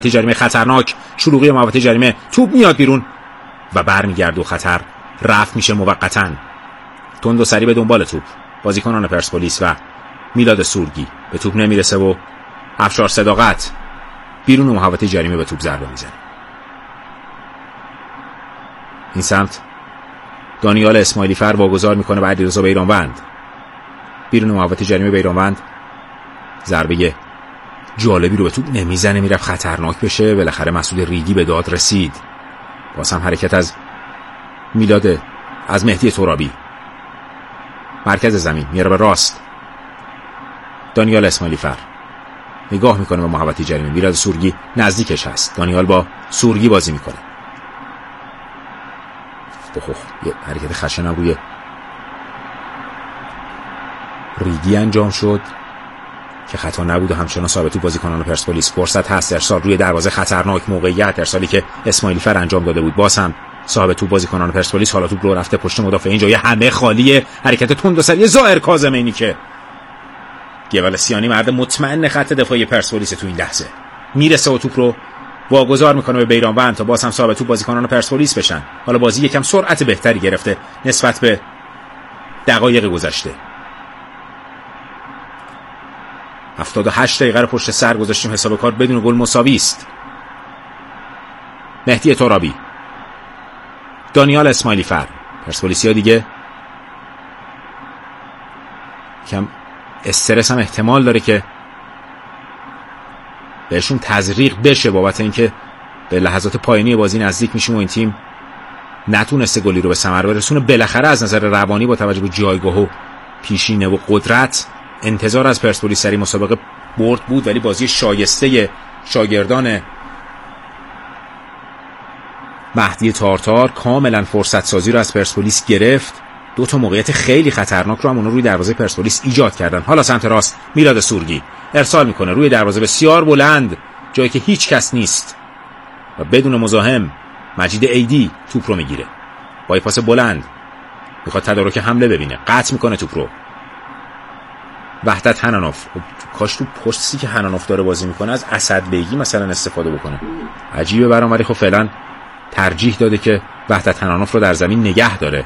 جریمه خطرناک، شلوغی محوطه جریمه، توپ میاد بیرون و برمیگرده و خطر رفع میشه موقتاً. تند و سریع به دنبال توپ بازیکنان پرسپولیس و میلاد سورگی به توپ نمیرسه و افشار صداقت بیرون محوطه جریمه به توپ ضربه میزنه. این سمت دانیال اسماعیلی فر واگذار میکنه به علیرضا بیرانوند. بیرون محوطه جریمه بیرانوند ضربه جالبی رو به توپ نمیزنه، میرفت خطرناک بشه. بالاخره مسعود ریگی به داد رسید. باز هم حرکت از مهدی ترابی، مرکز زمین میاره به راست. دانیال اسماعیلی فر نگاه میکنه به محوطه جریمه. میلاد سورگی نزدیکش هست. دانیال با سورگی بازی میکنه. یه حرکت خشنم روی ریگی انجام شد که خطا نبود و همچنان ثابت توپ بازیکنان پرسپولیس. فرصت هست ارسال روی دروازه، خطرناک موقعیت ارسالی که اسماعیلی فر انجام داده بود. باز هم صاحب توپ بازیکنان پرسپولیس. حالا توپ رو رفته پشت مدافع. اینجا یه همه خالیه، حرکت تند و سریع ظاهر کاظمینی که گوالسیانی مرد مطمئن خط دفاعی پرسپولیس تو این لحظه میرسه و توپ رو واگذار میکنه به بیرانوند تا باز هم صاحب توپ بازیکنان پرسپولیس بشن. حالا بازی یکم سرعت بهتری گرفته نسبت به دقایق گذشته. 78 دقیقه رو پشت سر گذاشتیم. حساب کار بدون گل مساوی است. مهدی ترابی، دانیال اسماعیلی فر. پرسپولیسیا دیگه کم استرس هم احتمال داره که بهشون تزریق بشه بابت اینکه به لحظات پایانی بازی نزدیک میشیم و این تیم نتونسته گلی رو به ثمر برسونه. بالاخره از نظر روانی با توجه به جایگاه و پیشینه و قدرت انتظار از پرسپولیس سری مسابقه برد بود، ولی بازی شایسته شاگردان مهدی تارتار کاملا فرصت سازی رو از پرسپولیس گرفت. دو تا موقعیت خیلی خطرناک رو هم اونا روی دروازه پرسپولیس ایجاد کردن. حالا سمت راست میلاد سورگی ارسال میکنه روی دروازه بسیار بلند، جایی که هیچ کس نیست و بدون مزاحم مجید ایدی توپ رو میگیره با پاس بلند. میخواد تدارک حمله ببینه، قطع میکنه توپ رو. وحدت حنانوف، کاش تو پستی که حنانوف داره بازی میکنه از اسدبیگی مثلا استفاده بکنه. عجیبه برام، ولی خب فعلا ترجیح داده که وحدت حنانوف رو در زمین نگه داره.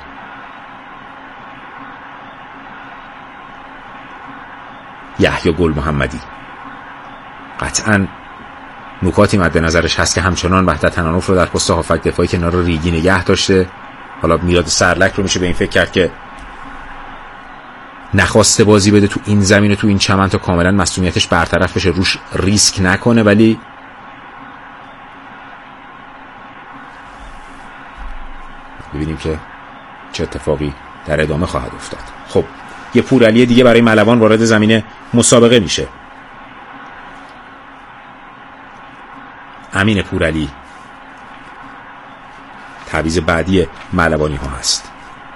یحیی گل محمدی قطعاً نکاتی مد نظرش هست که همچنان وحدت حنانوف رو در پست هافک دفاعی کنار ریگی نگه داشته. حالا میلاد سرلک رو میشه به این فکر کرد که نخواسته بازی بده تو این زمین و تو این چمن تا کاملا مسئولیتش برطرف بشه، روش ریسک نکنه، ولی ببینیم که چه اتفاقی در ادامه خواهد افتاد. خب یه پورعلی دیگه برای ملوان وارد زمین مسابقه میشه. امین پورعلی تعویض بعدی ملوانی ها هست.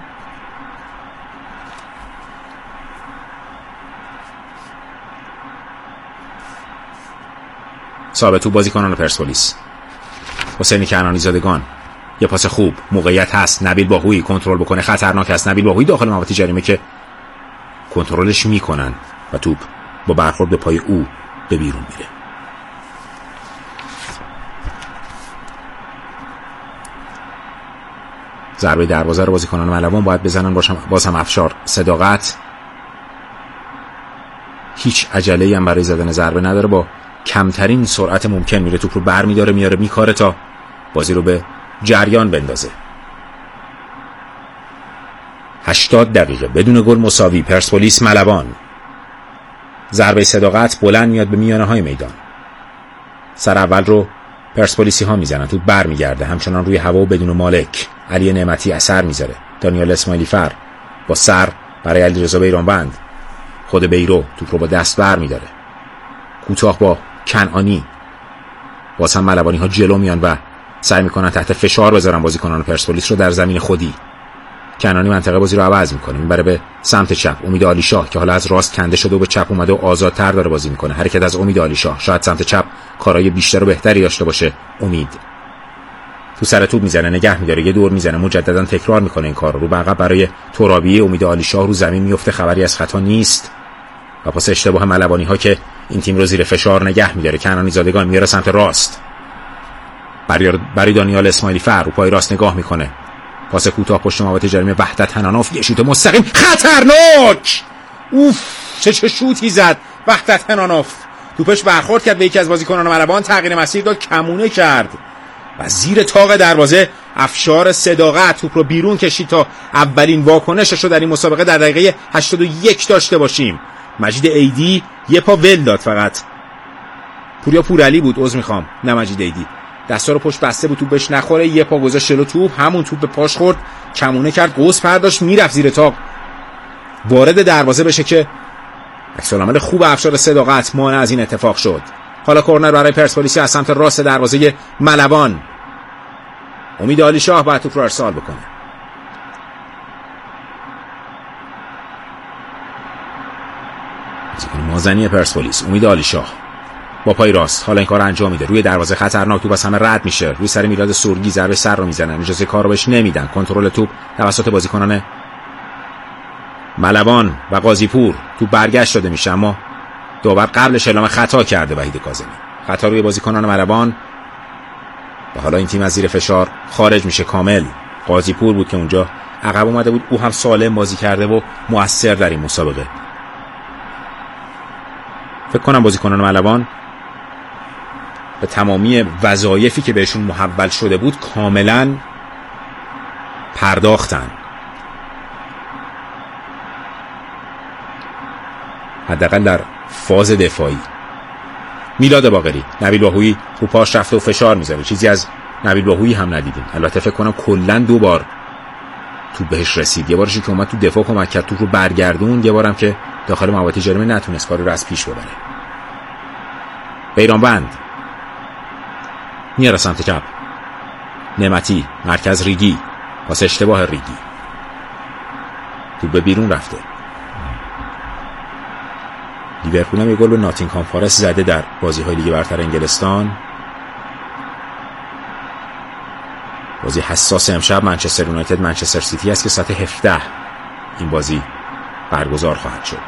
ثابت تو بازیکنان پرسپولیس. حسین کنعانی زادگان، یه پاس خوب، موقعیت هست. نبیل باهویی کنترل بکنه، خطرناک است. نبیل باهویی داخل محوطه جریمه که کنترلش میکنن و توپ با برخورد به پای او به بیرون میره. ضربه دروازه رو بازیکنان ملوان باید بزنن. باز هم افشار صداقت هیچ عجله‌ای هم برای زدن ضربه نداره، با کمترین سرعت ممکن میره توپ رو برمیداره، میاره میکاره تا بازی رو به جریان بندازه. 80 دقیقه بدون گل مساوی. پرسپولیس ملوان. ضربه صداقت بلند میاد به میانه های میدان. سر اول رو پرسپولیسی ها میزنن، توپ برمیگرده همچنان روی هوا و بدون مالک. علی نعمتی اثر میذاره. دانیال اسماعیلی فر با سر برای علیرضا بیرانوند. خود بیرو توپ رو با دست برمیداره. کوتاه با کنعانی. باز هم ملوانی ها جلو میان و سعی میکنن تحت فشار بذارن بازیکنان پرسپولیس رو در زمین خودی. کنعانی منطقه بازی رو عوض میکنه، میبره به سمت چپ. امید عالیشاه که حالا از راست کنده شده و به چپ اومده و آزادتر داره بازی میکنه. حرکت از امید عالیشاه، شاید سمت چپ کارهای بیشتر و بهتری داشته باشه. امید تو سر توپ میزنه، نگه میداره، یه دور میزنه، مجددا تکرار میکنه این کار رو به عقب برای ترابی. امید عالیشاه رو زمین میفته، خبری از خطا نیست و پاس اشتباه ملوانی ها که این تیم رو زیر فشار نگه میداره. کنعانی زادگان میاره سمت راست. برای دانیال اسماعیلی فر رو پای راست نگاه میکنه. پاس کوتاه پشت محوطه جریمه وحدت حنانوف، یه شوت مستقیم خطرناک. اوف چه شوتی زد وحدت حنانوف. توپش برخورد کرد به یکی از بازیکنان ملوان، تغییر مسیر داد، کمونه کرد و زیر طاق دروازه افشار صداقت توپ رو بیرون کشید تا اولین واکنشش رو در این مسابقه در دقیقه 81 داشته باشیم. مجید ایدی یه پا ول داد، فقط پوریا پورعلی بود، عذر میخوام، نه مجید ایدی، دستا رو پشت بسته بود توپ بهش نخوره، یه پا گذاشت جلو توپ، همون توپ به پاش خورد، کمونه کرد، قوس پرداش، میرفت زیر طاق وارد دروازه بشه که عکس العمل خوب افشار صداقت مانع از این اتفاق شد. حالا کورنر برای پرسپولیس از سمت راست دروازه ملوان. امید علی شاه باید توپ رو ارسال بکنه. مازنی پرسپولیس امید علی شاه با پای راست حالا این کار انجام میده، روی دروازه خطرناک، توپ از همه رد میشه، روی سر میلاد سورگی ضربه سر رو میزنن، اجازه کار رو بهش نمیدن. کنترل توپ توسط بازیکنان ملوان و قاضیپور، توپ برگشت داده میشه، اما داور قبلش اعلام خطا کرده وحید کاظمی. خطا روی بازیکنان ملوان و حالا این تیم از زیر فشار خارج میشه کامل. قاضیپور بود که اونجا عقب اومده بود، او هم سالم بازی کرده و مؤثر در این مسابقه. فکر کنم بازیکنان ملوان به تمامی وظایفی که بهشون محول شده بود کاملا پرداختن، حداقل در فاز دفاعی. میلاد باقری، نبیل باهویی رو پاش رفته و فشار میذاره، چیزی از نبیل باهویی هم ندیدیم. البته فکر کنم کلا 2 بار تو بهش رسید، یه بارش که اومد تو دفاع کمک کرد، توپ رو برگردون، یه بارم که داخل محوطه جریمه نتونست کار رو از پیش ببره. بیرانوند میاره سمت چپ، نعمتی مرکز ریگی، پاس اشتباه ریگی، توپ به بیرون رفته. لیورپول هم یه گل به ناتینگهام فارست زده در بازی‌های لیگ برتر انگلستان. بازی حساس امشب منچستر یونایتد منچستر سیتی است که ساعت 17 این بازی برگزار خواهد شد.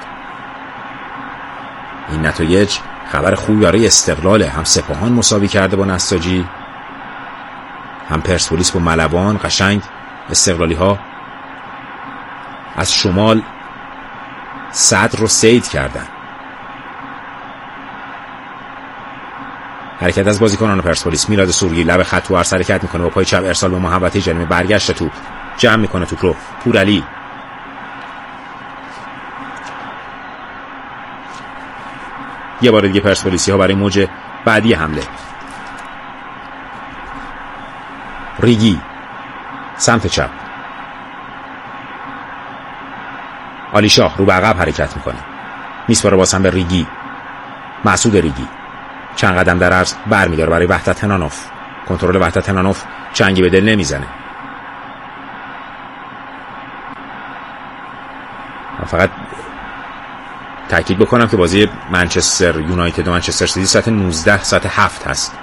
این نتایج خبر خوبی برای استقلاله، هم سپاهان مساوی کرده با نساجی، هم پرسپولیس با ملوان. قشنگ استقلالی ها از شمال صدر رو سید کردن. حرکت از بازیکنان پرسپولیس، میلاد سورگی لب خط تو عرض حرکت میکنه، با پای چپ ارسال به محوطه جریمه، برگشت توپ، جمع میکنه توپ رو پورعلی. یه بار دیگه پرسپولیسی ها برای موج بعدی حمله. ریگی سمت چپ، علی شاه رو به عقب حرکت میکنه، میسپاره بازم به ریگی. مسعود ریگی چند قدم در عرض برمیداره برای وحدت حنانوف. کنترل وحدت حنانوف چنگی به دل نمیزنه. فقط تأکید بکنم که بازی منچستر یونایتد و منچستر سیتی ساعت 19 ساعت 7 هست.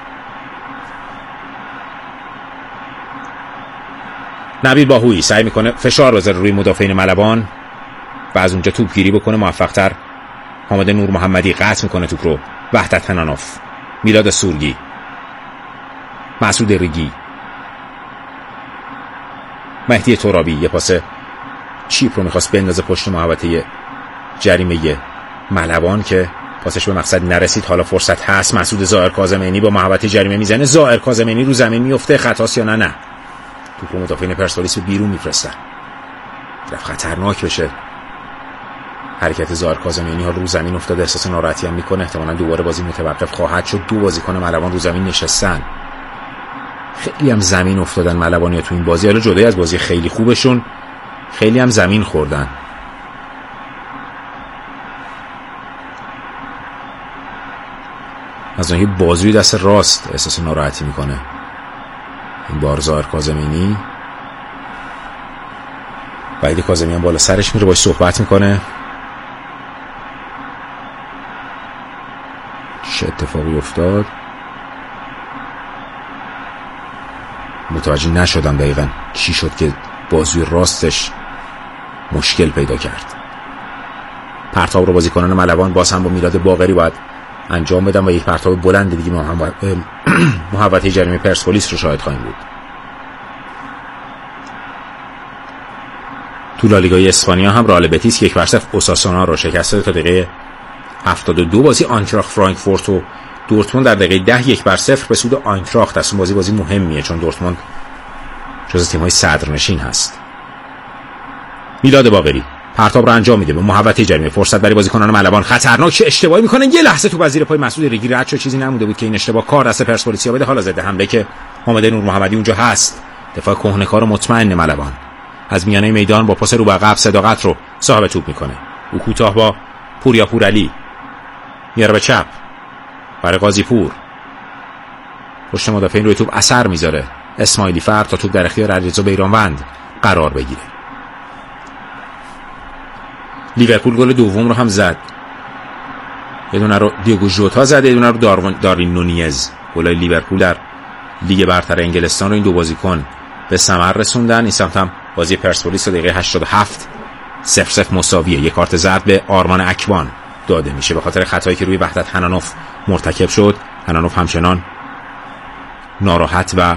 نبیل باهویی سعی میکنه فشار بذاره روی مدافعین ملوان و از اونجا توپ گیری بکنه موفق‌تر. حامد نور محمدی قطع میکنه توپ رو. وحدت حنانوف، میلاد سورگی، مسعود ریگی، مهدی ترابی یه پاس چیپ رو میخواست بندازه پشت محوطه جریمه ملوان که پاسش به مقصد نرسید. حالا فرصت هست، مسعود ظاهر کاظمینی با محوطه جریمه میزنه، ظاهر کاظمینی رو زمین میفته، خطاست یا نه توپ رو مدافعین پرسپولیس بیرون میفرستن. خطرناک بشه حرکت ظاهر کاظمینی، ها رو زمین افتاده، احساس ناراحتی هم میکنه، احتمالاً دوباره بازی متوقف خواهد شد. 2 بازیکن ملوان رو زمین نشستن، خیلی هم زمین افتادن ملوانیا تو این بازی. حالا جدای از بازی خیلی خوبشون خیلی هم زمین خوردن. از اون بازوی دست راست احساس ناراحتی میکنه این بار ظاهر کاظمینی. وحید کاظمی هم بالا سرش میره باش صحبت میکنه. چه اتفاقی افتاد متوجه نشدم دقیقاً چی شد که بازوی راستش مشکل پیدا کرد. پرتاب رو بازیکنان ملوان باز هم با میلاد باقری باید انجام بدن و یک پرتاب بلند دیگه محوطه جریمه پرسپولیس رو شاهد خواهیم بود. تو لالیگای اسپانیا هم رئال بتیس 1-0 اوساسونا رو شکست داد. تا دقیقه 72 بازی آینتراخت فرانکفورت و دورتموند در دقیقه 10 1-0 به سود آینتراخت. اصلا بازی مهمیه چون دورتموند جز تیم‌های صدرنشین هست. میلاد باقری پرتاب رو انجام میده به محوطه جریمه، فرصت برای بازیکنان ملوان، خطرناک چه اشتباهی میکنن. یه لحظه تو وزیر پای مسعود ریگی رد شد، چیزی نمونده بود که این اشتباه کار دست پرسپولیسیا بده. حالا ضد حمله که حامد نور محمدی اونجا هست، دفاع کهنه‌کار و مطمئن ملوان از میانه میدان با پاس رو به عقب صداقت رو صاحب توپ میکنه. او کوتاه با پوریا پورعلی میاره به چپ برای قاضی پور، پشت مدافعین روی توپ اثر میذاره اسماعیلی فر تا توپ در اختیار علیرضا بیرانوند قرار بگیره. لیورپول گل دوم رو هم زد، یه دونه رو دیگو ژوتا زد، یه دونه رو داروین نونیز. گلای لیورپول در لیگ برتر انگلستان رو این دو بازیکن به ثمر رسوندن. این سمت هم بازی پرسپولیس دقیقه 87 0-0 مساویه. یک کارت زرد به آرمان اکبان داده میشه به خاطر خطایی که روی وحدت حنانوف مرتکب شد. حنانوف همچنان ناراحت و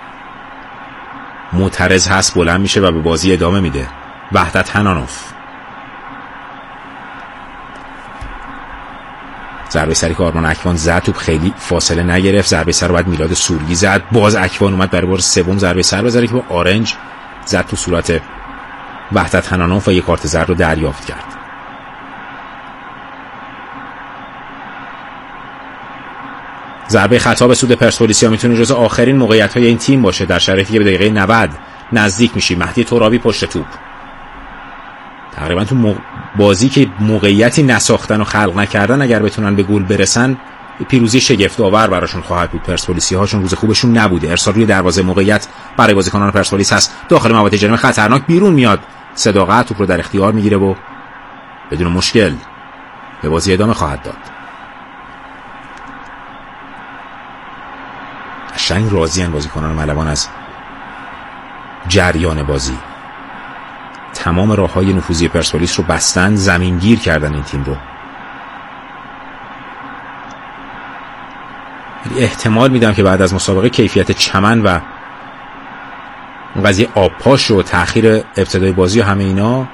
معترض هست، بلند میشه و به بازی ادامه میده. وحدت حنانوف ضربه سری که آرمان اکوان زد، توپ خیلی فاصله نگرفت. ضربه سر رو بعد میلاد سورگی زد، باز اکوان اومد برای بار سوم ضربه سر بزنه که با آرنج زد تو صورت وحدت حنانوف و یک کارت زرد رو دریافت کرد. ضربه خطا به سود پرسپولیسیا میتونه جزو آخرین موقعیت‌های این تیم باشه در شرایطی که به دقیقه 90 نزدیک میشی. مهدی ترابی پشت توپ، تقریبا تو بازی که موقعیتی نساختن و خلق نکردن اگر بتونن به گل برسن پیروزی شگفت آور براشون خواهد بود. پرسپولیسیا هاشون روز خوبشون نبوده. ارسال روی دروازه موقعیت برای بازیکنان پرسپولیس هست، داخل محوطه جریمه خطرناک بیرون میاد. صداقت توپ رو در اختیار میگیره و بدون مشکل به بازی ادامه خواهد داد. قشنگ راضی‌اند بازیکنان ملوان از جریان بازی. تمام راه‌های نفوذی پرسپولیس رو بستن، زمینگیر کردن این تیم رو. احتمال میدم که بعد از مسابقه کیفیت چمن و اون قضیه آبپاش و تأخیر ابتدای بازی و همه اینا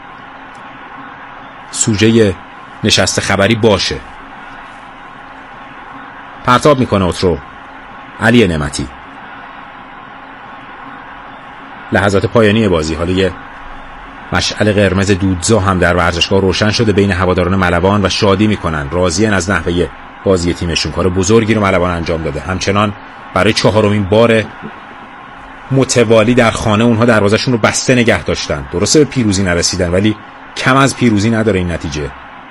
سوژه نشست خبری باشه. پرتاب میکنه اوترو، علی نعمتی. لحظات پایانی بازی، حالا یه مشعل قرمز دودزا هم در ورزشگاه روشن شده بین هواداران ملوان و شادی میکنن، راضی‌اند از نحوه بازی تیمشون. کار بزرگی رو ملوان انجام داده. همچنان برای 4مین بار متوالی در خانه اونها دروازه‌شون رو بسته نگه داشتن. درسته به پیروزی نرسیدن ولی کم از پیروزی نداره این نتیجه.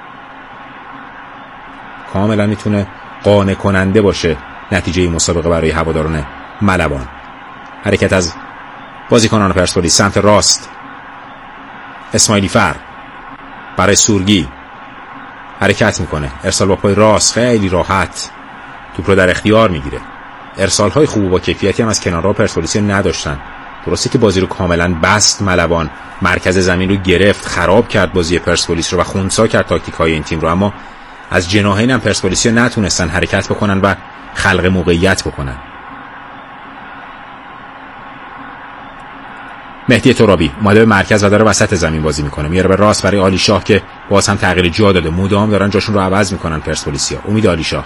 کاملا میتونه قانع کننده باشه نتیجه این مسابقه برای هواداران ملوان. حرکت از بازیکنان پرسپولیس سمت راست، اسماعیلی فر برای سورگی حرکت میکنه، ارسال با پای راست خیلی راحت توپ رو در اختیار میگیره. ارسال های خوب و با کیفیتی هم از کنارها پرسپولیسی نداشتن. درسته که بازی رو کاملا بست ملوان، مرکز زمین رو گرفت، خراب کرد بازی پرسپولیس رو و خونسا کرد تاکتیک های این تیم رو، اما از جناحین هم پرسپولیسی نتونستن حرکت بکنن و خلق موقعیت بکنن. مهدی ترابی اومده به مرکز و داره وسط زمین بازی میکنه، میاره به راست برای علی شاه که باز هم تغییر جا داده، مدام دارن جاشون رو عوض میکنن پرسپولیسیا. امید علی شاه،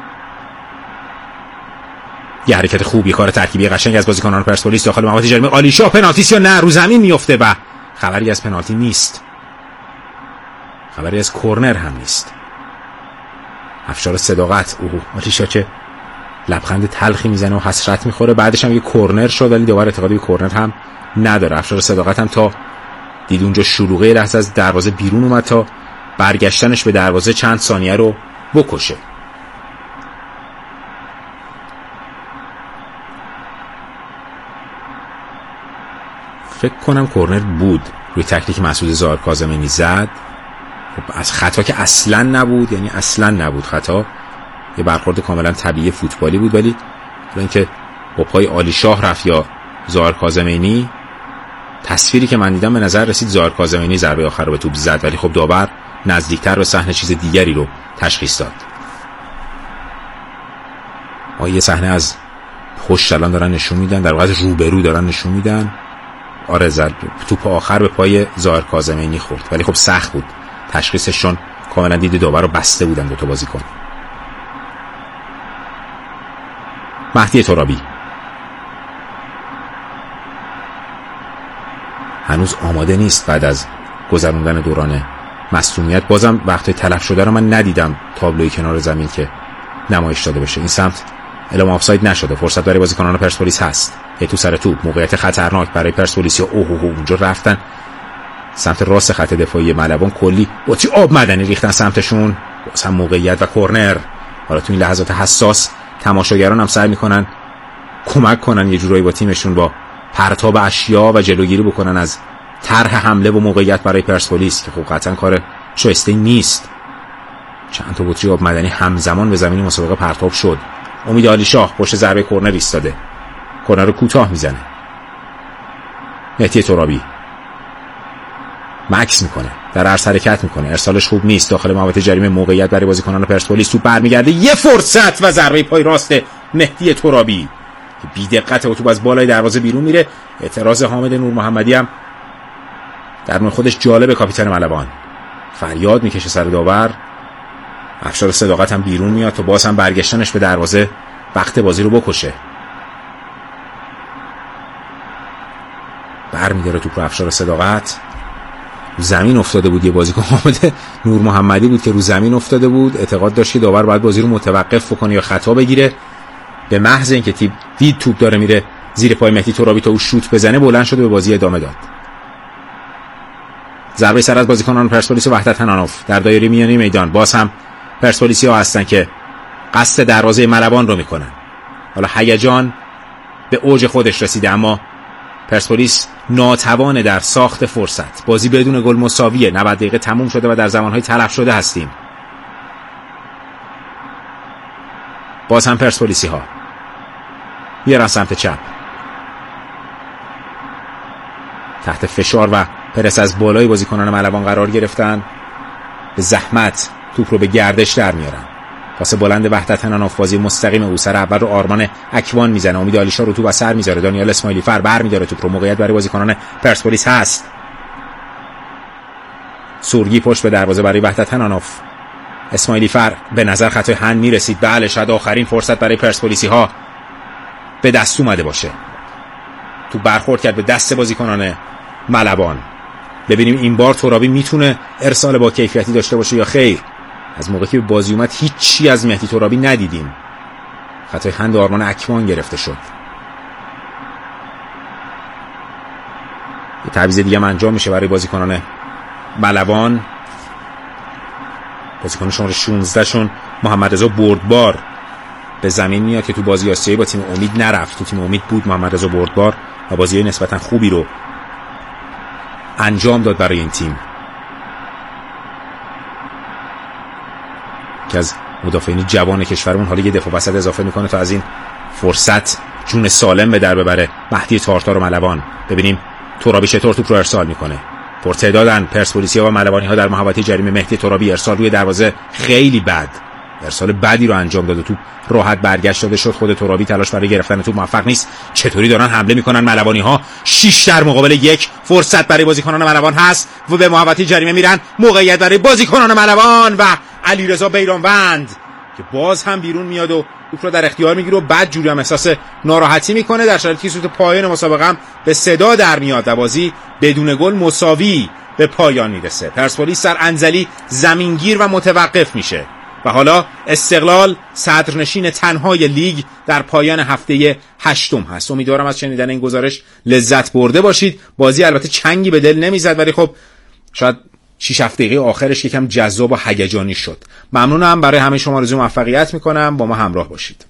یه حرکت خوب، یه کار ترکیبی قشنگ از بازیکنان پرسپولیس داخل محوطه جریمه. علی شاه پنالتی یا نه؟ رو زمین میفته و خبری از پنالتی نیست، خبری از کرنر هم نیست. افشار صداقت، علی شاه که لبخند تلخی میزنه و حسرت میخوره. بعدش هم یه کرنر شد ولی دوباره اعتقادی به کرنر هم نداره. افشار صداقت هم تا دید اونجا شلوغه لحظه از دروازه بیرون اومد تا برگشتنش به دروازه چند ثانیه رو بکشه. فکر کنم کرنر بود، روی تکلیک مسعود ظاهر کاظمی زد. خب از خطا که اصلا نبود، یعنی اصلا نبود خطا، یه برخورد کاملا طبیعی فوتبالی بود. ولی اینکه با پای علی شاه رفت یا ظاهر کاظمی، تصویری که من دیدم به نظر رسید ظاهر کاظمی ضربه آخر رو به توپ زد، ولی خب داور نزدیکتر به صحنه چیز دیگری رو تشخیص داد. یه صحنه از پشت الان دارن نشون میدن، در واقع روبرو دارن نشون میدن. آره توپ آخر به پای ظاهر کاظمینی خورد، ولی خب سخت بود تشخیصشون، کاملا دید داور رو بسته بودن دو تا بازیکن. مهدی ترابی هنوز آماده نیست بعد از گذروندن دوران مصدومیت. بازم وقتی تلف شده رو من ندیدم تابلوی کنار زمین که نمایش داده بشه. این سمت اعلام آفساید نشده، فرصت برای بازیکنان پرسپولیس هست. تو سر توپ موقعیت خطرناک برای پرسپولیس. اونجا رفتن سمت راست خط دفاعی ملوان، کلی بطری آب مدنی ریختن سمتشون. باز هم موقعیت و کرنر. حالا تو این لحظات حساس تماشاگران هم سعی میکنن کمک کنن یه جورایی با تیمشون، با پرتاب اشیا و جلوگیری بکنن از طرح حمله و موقعیت برای پرسپولیس که خب قطعا کار شایسته نیست. چند تا بطری آب مدنی همزمان به زمین مسابقه پرتاب شد. امید علیشاه پشت ضربه کرنر ایستاده، کرنر رو کوتاه میزنه. مهدی ترابی مکس میکنه، در عرض حرکت میکنه، ارسالش خوب نیست، داخل محوطه جریمه موقعیت برای بازیکنان پرسپولیس. توپ برمیگرده، یه فرصت و ضربه پای راست مهدی ترابی بی دقت و توپ از بالای دروازه بیرون میره. اعتراض حامد نور محمدی هم در نوع خودش جالب. کاپیتان ملوان فریاد میکشه سر داور. افشار صداقت هم بیرون میاد تا باز هم برگشتنش به دروازه وقت بازی رو بکشه. برمیداره توپ رو افشار صداقت. رو زمین افتاده بود، یه بازیکن حامد نور محمدی بود که رو زمین افتاده بود. اعتقاد داشت که داور باید بازی رو متوقف بکنه یا خطا بگیره. به محض اینکه دید توپ داره میره زیر پای مهدی ترابی تا او شوت بزنه، بلند شده به بازی ادامه داد. ضربه سر از بازیکنان پرسپولیس وحدت حنانوف در دایره میانی میدان. باز هم پرسپولیسی‌ها هستن که قصد دروازه ملوان رو میکنن. حالا هیجان به اوج خودش رسیده، اما پرسپولیس ناتوان در ساخت فرصت. بازی بدون گل مساویه، 90 دقیقه تموم شده و در زمانهای تلف شده هستیم. باز هم پرسپولیسی‌ها میرن سمت چپ، تحت فشار و پرس از بالای بازیکنان ملوان قرار گرفتن. به زحمت توپ رو به گردش در میارن. پاس بلند وحدت حنانوف، بازی مستقیم او سر اول رو آرمان اکوان میزنه. امید علیشاه رو توپ از سر میذاره. دانیال اسماعیلی فر برمی‌داره توپ رو. موقعیت برای بازیکنان پرسپولیس هست. سورگی پشت به دروازه برای وحدت حنانوف. اسماعیلی فر به نظر خطای هند میرسید. بله، شاید آخرین فرصت برای پرسپولیسی‌ها به دست اومده باشه. تو برخورد کرد به دست بازیکنان ملوان. ببینیم این بار ترابی میتونه ارسال با کیفیتی داشته باشه یا خیر. از موقعی که به بازی اومد هیچی از مهدی ترابی ندیدیم. خطای هند آرمان اکوان گرفته شد. یه تعویض دیگه هم انجام میشه برای بازیکنان ملوان. بازیکن شماره 16 شون محمد رضا بردبار به زمین میاد که تو بازی آسیایی با تیم امید نرفت. تو تیم امید بود محمد رضا بردبار و بازی نسبتا خوبی رو انجام داد برای این تیم که از مدافعین جوان کشورمون حالا یه دفاع وسط اضافه میکنه تا از این فرصت جون سالم به در ببره. مهدی تارتار و ملوان. ببینیم ترابی چطور توپ رو ارسال میکنه. پرتعدادن پرسپولیسی‌ها و ملوانی‌ها در محوطه جریمه. مهدی ترابی ارسال روی دروازه خیلی بد، ارسال بدی رو انجام داد و توپ راحت برگشت داده شد. خود ترابی تلاش برای گرفتن توپ موفق نیست. چطوری دارن حمله میکنن ملوانی‌ها. 6 در مقابل 1. فرصت برای بازیکنان ملوان هست و به محوطه جریمه میرن. موقعیت برای بازیکنان ملوان و علیرضا بیرانوند که باز هم بیرون میاد و توپ رو در اختیار میگیره و بعد جوری هم احساس ناراحتی میکنه. در شرایطی که سوت پایان مسابقه هم به صدا در میاد و بازی بدون گل مساوی به پایان میرسه. پرسپولیس در انزلی زمینگیر و متوقف میشه و حالا استقلال صدرنشین تنهای لیگ در پایان هفته 8 هست. امیدوارم از شنیدن این گزارش لذت برده باشید. بازی البته چنگی به دل نمیزد، ولی خب شاید 6 دقیقه آخرش یکم جذاب و هیجانی شد. ممنونم، برای همه شما آرزوی موفقیت میکنم. با ما همراه باشید.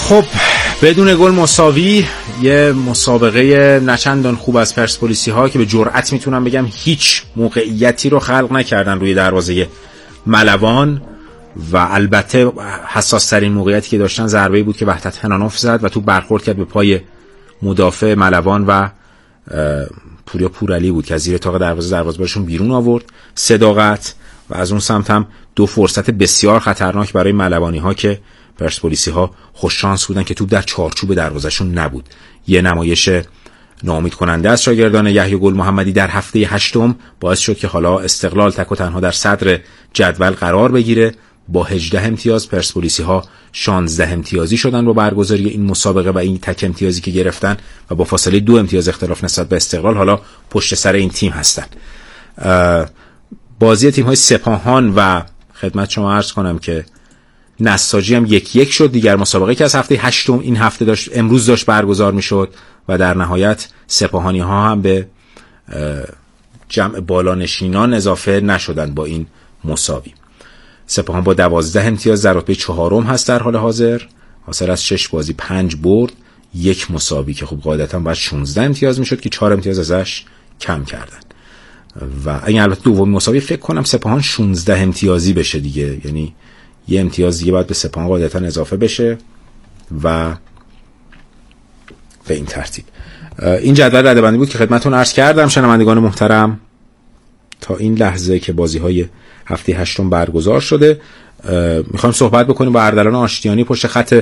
خب بدون گل مساوی، یه مسابقه نچندان خوب از پرسپولیسی ها که به جرئت میتونم بگم هیچ موقعیتی رو خلق نکردن روی دروازه ملوان و البته حساس ترین موقعیتی که داشتن ضربه‌ای بود که وحدت حنانوف زد و تو برخورد کرد به پای مدافع ملوان و پوریا پورعلی بود که از زیر تاق دروازه‌بانشون بیرون آورد صداقت. و از اون سمت هم دو فرصت بسیار خطرناک برای ملوانی ها که پرسپولیسی ها خوش شانس بودن که توپ در چارچوب دروازه‌شون نبود. یه نمایش ناامید کننده از شاگردان یحیی گل محمدی در هفته هشتم باعث شد که حالا استقلال تک و تنها در صدر جدول قرار بگیره. با 18 امتیاز پرسپولیسی ها 16 امتیازی شدن با برگزاری این مسابقه و این تک امتیازی که گرفتن و با فاصله 2 امتیاز اختلاف نسبت به استقلال حالا پشت سر این تیم هستن. بازی تیم‌های سپاهان و خدمت شما عرض کنم که نساجی هم 1-1 شد. دیگر مسابقه که از هفته هشتم این هفته امروز داشت برگزار میشد و در نهایت سپاهانی ها هم به جمع بالانشینان اضافه نشدن با این مساوی. سپاهان با 12 امتیاز در رتبه چهارم هست در حال حاضر، حاصل از 6 بازی 5 برد 1 مساوی که خب قاعدتا باید 16 امتیاز میشد که 4 امتیاز ازش کم کردن. و این البته دومین مساوی فکر کنم سپاهان 16 امتیازی بشه دیگه، یعنی 1 امتیاز دیگه باید به سپاهان قاعدتا اضافه بشه و به این ترتیب. این جدول رده‌بندی بود که خدمتتون عرض کردم. شنوندگان محترم تا این لحظه که بازی‌های هفته هشتم برگزار شده میخوایم صحبت بکنیم با اردلان آشتیانی. پشت خط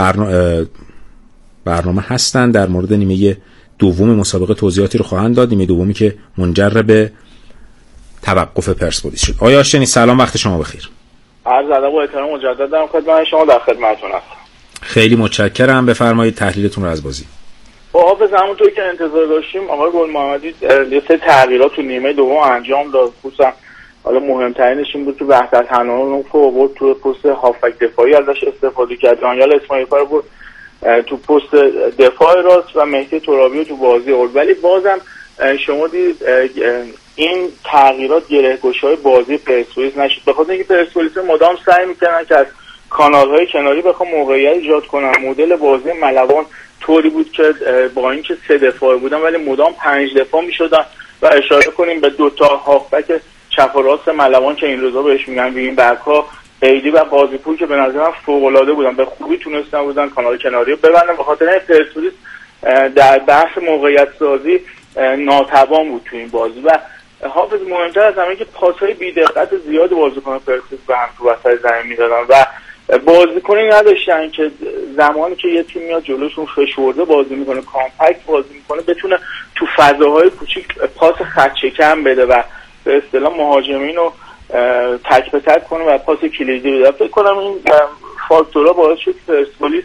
برنامه هستن، در مورد نیمه دوم مسابقه توضیحاتی رو خواهند داد، نیمه دومی که منجر به توقف پرسپولیس شد. آقای آشتیانی سلام، وقت شما بخیر. عرض ادب و احترام مجدد دارم خدمت شما، در خدمتتون هستم. خیلی متشکرم، بفرمایید تحلیلتون رو از بازی. حافظ همونطور که انتظار داشتیم آقای گل محمدی یه سری تغییرات تو نیمه دوم انجام داد. خصوصا حالا مهمترینش این بود که وحدت حنانوف رو آورد تو پست هافبک دفاعی ازش استفاده کرد، دانیال اسماعیلی رو بود تو پست دفاع راست و مهدی ترابی رو تو بازی آورد. ولی بازم شما دید این تغییرات گره‌گشای بازی پرسپولیس نشد، به خاطر اینکه پرسپولیس مدام سعی می‌کردن که از کانال‌های کناری بخوام موقعیت ایجاد کنن. مدل بازی ملوان طوری بود که با اینکه 3 دفاع بودن ولی مدام 5 دفاع می‌شدن و اشاره کنیم به 2 تا هافبک چپ و راست ملوان که این روزا بهش میگن وینگ بک‌ها، ایدی و قاضی‌پور که به نظرم فوق‌العاده بودن، به خوبی تونستن کانال کناری رو ببندن. به خاطر این پرسپولیس در بحث موقعیت سازی ناتوان بود تو این بازی و حافظ مهمتر از همه که پاس‌های بی‌دقت زیاد بازیکن پرسپولیس به هم تو وسط زمین می‌دادن و بازیکنی نداشتن که زمانی که یه تیم میاد جلوشون فشرده بازی میکنه، کامپکت بازی میکنه، بتونه تو فضاهای کوچیک پاس خط‌شکن بده و به اصطلاح مهاجمین رو تک به تک کنه و پاس کلیدی بده. فکر کنم این فاکتورها باعث شد پرسپولیس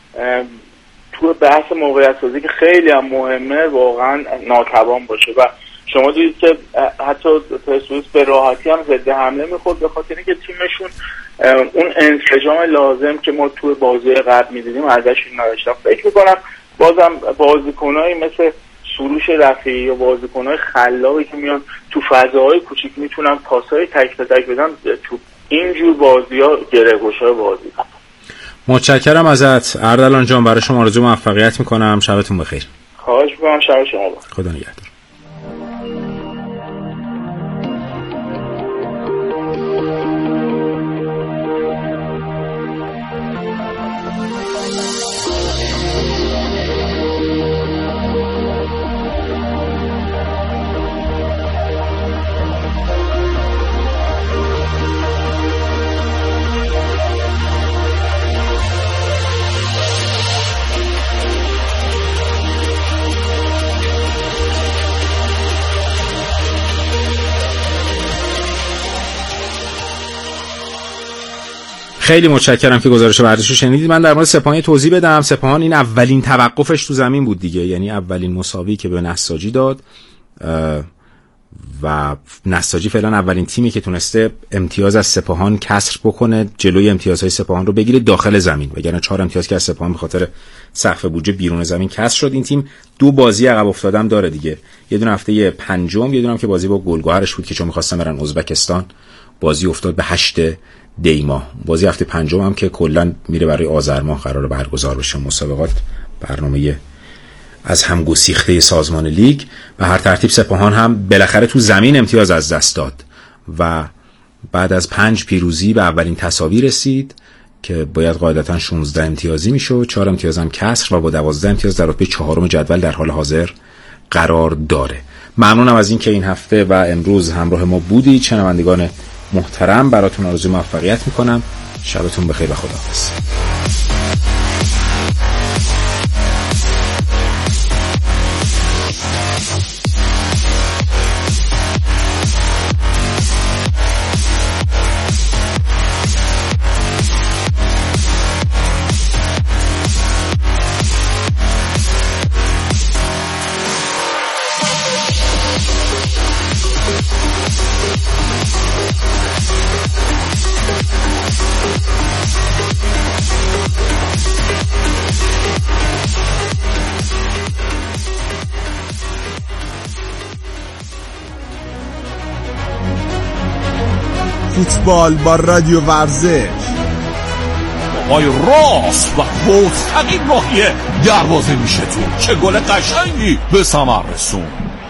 تو بحث موقعیت سازی که خیلی هم مهمه واقعا ناتوان باشه و شما دیدید که حتی پرسپولیس به راحتی هم ضد حمله میخورد به خاطر اینکه تیمشون اون انسجام لازم که ما تو بازی قبل میدیدیم ازشون نداشتن. فکر میکنم بازم بازیکنایی مثل سروش رفیعی یا بازیکنای خلاقی که میان تو فضاهای کوچیک میتونن پاسهای تک به تک بدن، تو اینجور بازی‌ها گره‌گشای بازی. متشکرم ازت اردلان جان، برای شما آرزوی موفقیت میکنم. شبتون بخیر. خواهش می‌کنم، شب شما بخیر. خدا نگهدار. خیلی متشکرم که گزارش ورزشی رو شنیدید. من در مورد سپاهان توضیح بدم. سپاهان این اولین توقفش تو زمین بود دیگه، یعنی اولین مساوی که به نساجی داد و نساجی فعلا اولین تیمی که تونسته امتیاز از سپاهان کسر بکنه، جلوی امتیازهای سپاهان رو بگیره داخل زمین، وگرنه 4 امتیاز که از سپاهان به خاطر سقف بودجه بیرون زمین کسر شد. این تیم 2 بازی عقب افتادم داره دیگه، یه دونه هفته پنجم، یه دونه هم که بازی با گلگهرش بود که چون می‌خواستن برن ازبکستان بازی افتاد به 8 دی ماه. بازی هفته پنجم هم که کلا میره برای آذر ماه قراره برگزار بشه. مسابقات برنامه از هم گسیخته سازمان لیگ. به هر ترتیب سپاهان هم بالاخره تو زمین امتیاز از دست داد و بعد از 5 پیروزی به اولین تساوی رسید که باید قاعدتا 16 امتیازی میشد. 4 امتیاز هم کسر و با 12 امتیاز در رتبه 4م جدول در حال حاضر قرار داره. ممنونم از این که این هفته و امروز همراه ما بودید. شنوندگان محترم، براتون آرزوی موفقیت میکنم. شبتون بخیر و خداحافظ. فوتبال با رادیو ورزش. آقای راست و مستقیم راهیه دروازه میشه تو. چه گل قشنگی به ثمر رسون.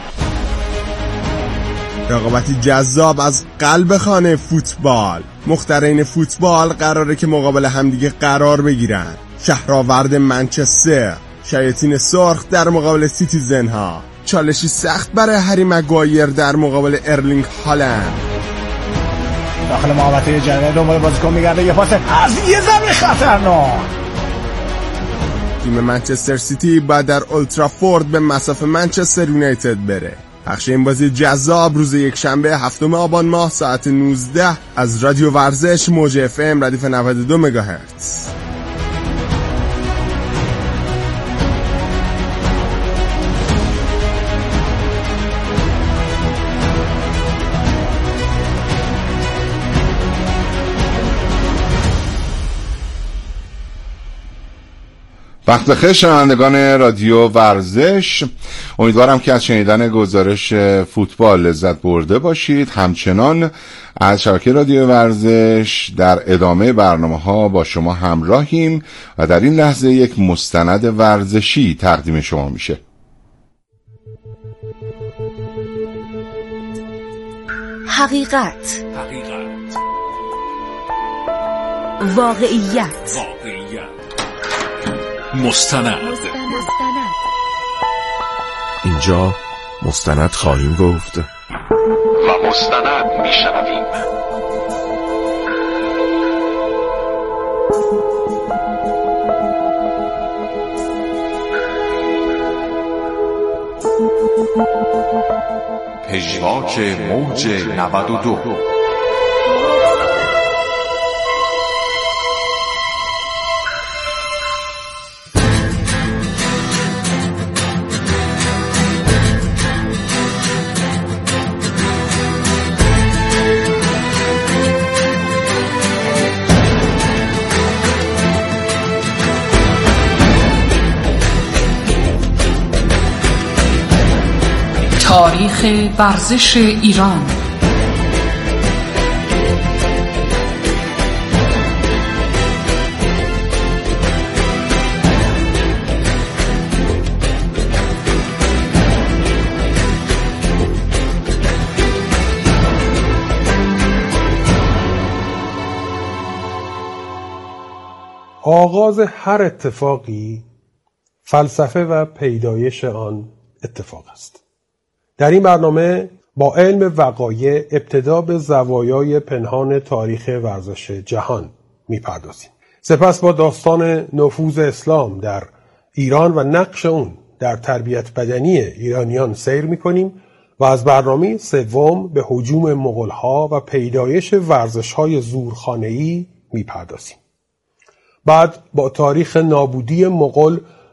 رقابتی جذاب از قلب خانه فوتبال. مخترعین فوتبال قراره که مقابل همدیگه قرار بگیرن. شهرآورد منچستر، شیاطین سرخ در مقابل سیتیزن ها. چالشی سخت برای هری مگوایر در مقابل ارلینگ هالند. داخل محوطه جریمه دنبال بازیکن میگرده، یه پاس از یه ضربه خطرناک. تیم منچستر سیتی بعد در اولترافورد به مصاف منچستر یونایتد بره. پخش این بازی جذاب روز یکشنبه 7 آبان ماه ساعت 19 از رادیو ورزش موج FM ردیف 92 مگاهرتز. وقت بخیر شنوندگان رادیو ورزش. امیدوارم که از شنیدن گزارش فوتبال لذت برده باشید. همچنان از شبکه رادیو ورزش در ادامه برنامه‌ها با شما همراهیم و در این لحظه یک مستند ورزشی تقدیم شما میشه. حقیقت، واقعیت، مستند. اینجا مستند خواهیم گفت و مستند میشنویم. پژواک موج 92. تاریخ ورزش ایران. آغاز هر اتفاقی فلسفه و پیدایش آن اتفاق است. در این برنامه با علم وقایع ابتدا به زوایای پنهان تاریخ ورزش جهان میپردازیم. سپس با داستان نفوذ اسلام در ایران و نقش اون در تربیت بدنی ایرانیان سیر میکنیم و از برنامه سوم به هجوم مغول‌ها و پیدایش ورزش‌های زورخانه‌ای میپردازیم. بعد با تاریخ نابودی مغول